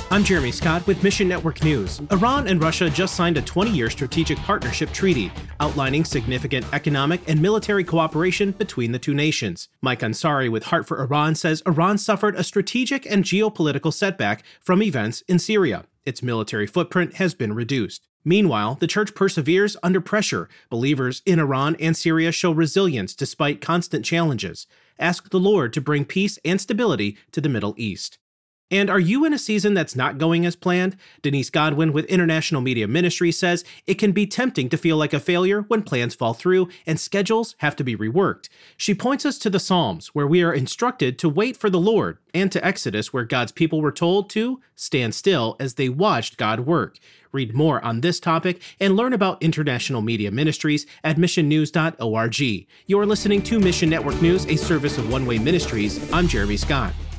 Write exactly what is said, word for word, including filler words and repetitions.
I'm Jeremy Scott with Mission Network News. Iran and Russia just signed a twenty-year strategic partnership treaty outlining significant economic and military cooperation between the two nations. Mike Ansari with Heart for Iran says Iran suffered a strategic and geopolitical setback from events in Syria. Its military footprint has been reduced. Meanwhile, the church perseveres under pressure. Believers in Iran and Syria show resilience despite constant challenges. Ask the Lord to bring peace and stability to the Middle East. And are you in a season that's not going as planned? Denise Godwin with International Media Ministry says it can be tempting to feel like a failure when plans fall through and schedules have to be reworked. She points us to the Psalms, where we are instructed to wait for the Lord, and to Exodus, where God's people were told to stand still as they watched God work. Read more on this topic and learn about International Media Ministries at mission news dot org. You're listening to Mission Network News, a service of One Way Ministries. I'm Jeremy Scott.